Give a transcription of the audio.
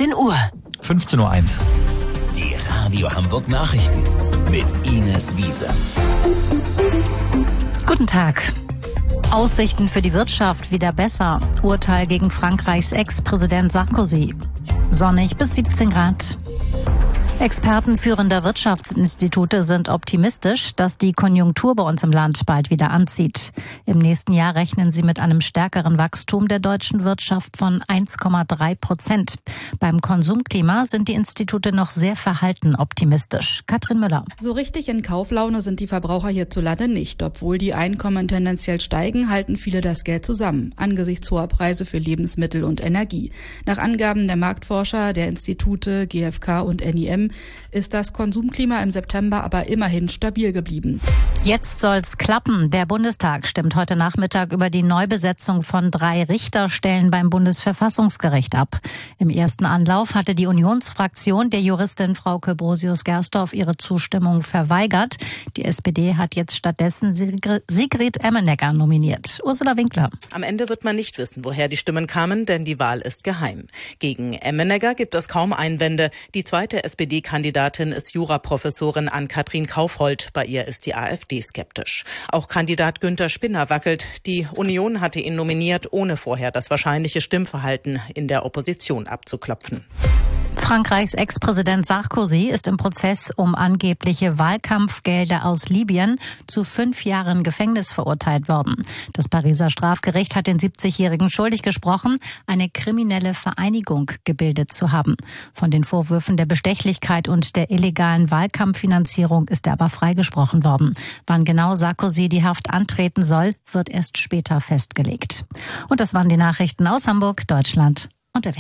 15 Uhr. 15.01 Uhr. Die Radio Hamburg Nachrichten mit Ines Wiese. Guten Tag. Aussichten für die Wirtschaft wieder besser. Urteil gegen Frankreichs Ex-Präsident Sarkozy. Sonnig bis 17 Grad. Experten führender Wirtschaftsinstitute sind optimistisch, dass die Konjunktur bei uns im Land bald wieder anzieht. Im nächsten Jahr rechnen sie mit einem stärkeren Wachstum der deutschen Wirtschaft von 1,3%. Beim Konsumklima sind die Institute noch sehr verhalten optimistisch. Katrin Müller. So richtig in Kauflaune sind die Verbraucher hierzulande nicht. Obwohl die Einkommen tendenziell steigen, halten viele das Geld zusammen, angesichts hoher Preise für Lebensmittel und Energie. Nach Angaben der Marktforscher, der Institute GfK und NIM, ist das Konsumklima im September aber immerhin stabil geblieben. Jetzt soll's klappen. Der Bundestag stimmt heute Nachmittag über die Neubesetzung von 3 Richterstellen beim Bundesverfassungsgericht ab. Im ersten Anlauf hatte die Unionsfraktion der Juristin Frauke Brosius-Gersdorf ihre Zustimmung verweigert. Die SPD hat jetzt stattdessen Sigrid Emmenegger nominiert. Ursula Winkler. Am Ende wird man nicht wissen, woher die Stimmen kamen, denn die Wahl ist geheim. Gegen Emmenegger gibt es kaum Einwände. Die zweite SPD-Kandidatin ist Juraprofessorin Ann-Kathrin Kaufhold. Bei ihr ist die AfD skeptisch. Auch Kandidat Günther Spinner wackelt. Die Union hatte ihn nominiert, ohne vorher das wahrscheinliche Stimmverhalten in der Opposition abzuklopfen. Frankreichs Ex-Präsident Sarkozy ist im Prozess um angebliche Wahlkampfgelder aus Libyen zu 5 Jahren Gefängnis verurteilt worden. Das Pariser Strafgericht hat den 70-Jährigen schuldig gesprochen, eine kriminelle Vereinigung gebildet zu haben. Von den Vorwürfen der Bestechlichkeit und der illegalen Wahlkampffinanzierung ist er aber freigesprochen worden. Wann genau Sarkozy die Haft antreten soll, wird erst später festgelegt. Und das waren die Nachrichten aus Hamburg, Deutschland.